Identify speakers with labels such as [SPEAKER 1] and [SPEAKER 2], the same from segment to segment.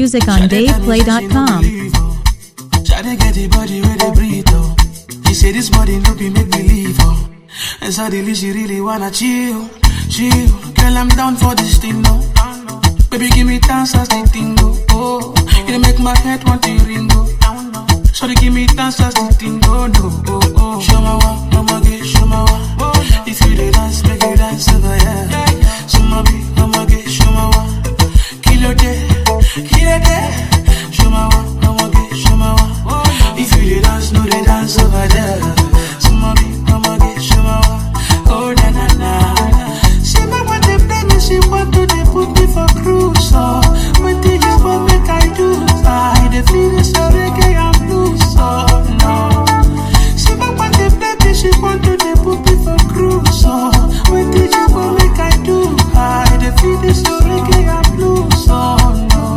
[SPEAKER 1] music on DavePlay.com.
[SPEAKER 2] Try to get the body where they breathe, oh. He say this body no be make believe, oh. And suddenly she really wanna chill. Girl, I'm down for this thing, no. Baby, give me dance as the thing, go. Oh, you make my head want to ring, go. Sorry, give me dance as the thing, go, no. Oh. Show my wa, mama get, show my wa. If you dey dance, make you dance over, yeah. So my be, mama get, show my wa. Kill your day. Show my wa, mama get, show my wa. If you dey dance, no dey dance over there. So my be, mama get, show my wa. Oh, na na na. She make what they play me, she want to they put me for cruise, oh. What did you want make I do? I dey feel so reggae and blues, oh no. She make what they play me, she want to they put me for cruise, oh. What did you want make I do? I dey feel so reggae and blues, oh no.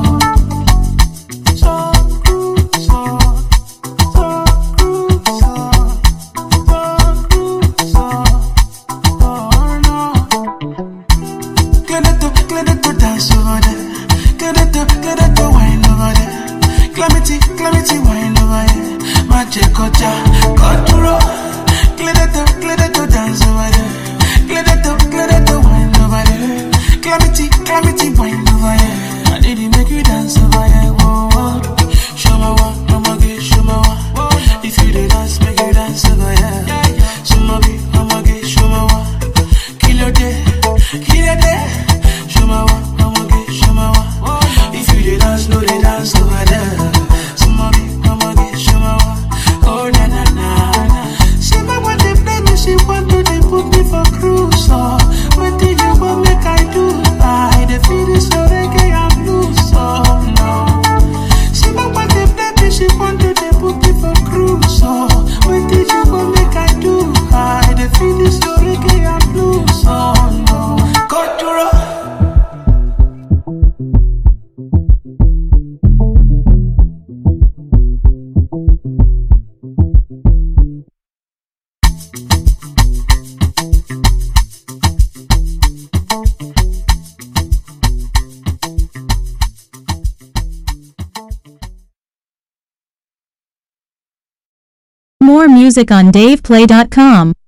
[SPEAKER 2] Clementi wine over here. Magic kocha, koturo. Clear dance over there. Clear wine over there. Clementi wine over here. I didn't make you dance over here. Whoa. Show my wa, mama get, show my wa. If you dey dance, make you dance over here. So my be, mama get, show my wa. Kill your day. Show my wa, mama get, show my wa. If you dey dance, no dey dance over there. She want to they put me for cruise, oh. What did you want make I do? I dey feel so reggae and blues, oh no. She want to play me, she want to they put me for cruise, oh. What did you want make I do? I dey feel so reggae and blues, oh no. Go to
[SPEAKER 1] More music on DavePlay.com.